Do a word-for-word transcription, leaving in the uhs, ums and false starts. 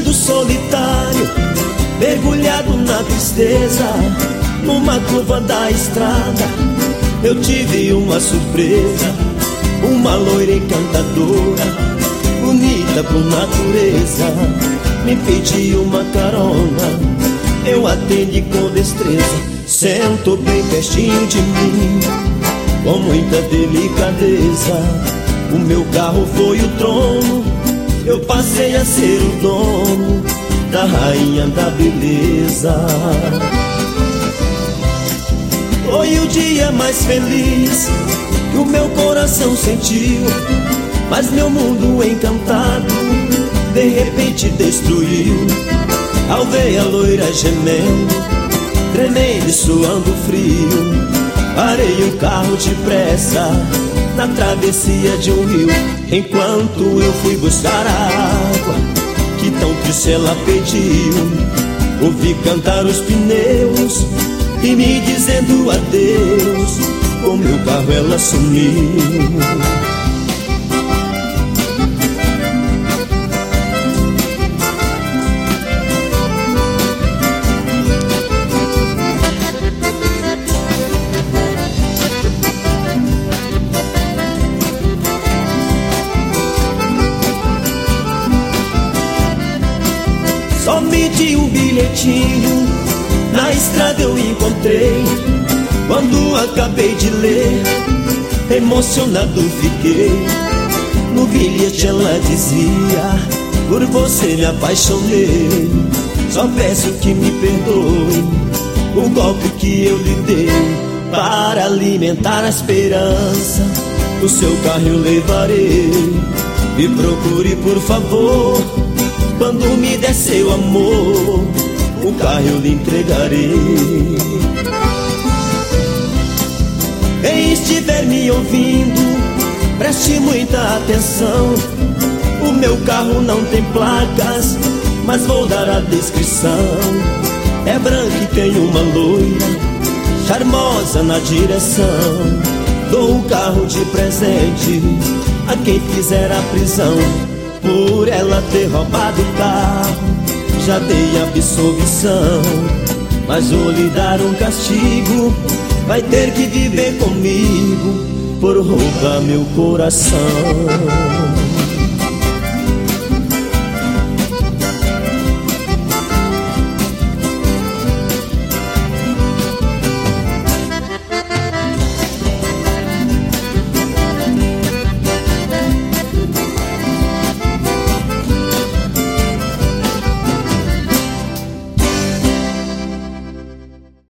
Caminhando solitário, mergulhado na tristeza, numa curva da estrada eu tive uma surpresa. Uma loira encantadora, bonita por natureza, me pediu uma carona. Eu atendi com destreza, sentou bem pertinho de mim, com muita delicadeza. O meu carro foi o trono, eu passei a ser o dono da rainha da beleza. Foi o dia mais feliz que o meu coração sentiu, mas meu mundo encantado de repente destruiu. Ao ver a loira gemendo, tremendo e suando frio, parei o carro depressa na travessia de um rio. Enquanto eu fui buscar a água que tão triste ela pediu, ouvi cantar os pneus e me dizendo adeus. Com meu carro ela sumiu. Somente um bilhetinho na estrada eu encontrei. Quando acabei de ler, emocionado fiquei. No bilhete ela dizia: por você me apaixonei. Só peço que me perdoe o golpe que eu lhe dei. Para alimentar a esperança, o seu carro eu levarei. Me procure por favor, quando me der seu amor, o carro eu lhe entregarei. Quem estiver me ouvindo, preste muita atenção. O meu carro não tem placas, mas vou dar a descrição. É branco e tem uma loira charmosa na direção. Dou o carro de presente a quem fizer a prisão. Por ela ter roubado o carro, já dei absolvição, mas vou lhe dar um castigo. Vai ter que viver comigo por roubar meu coração.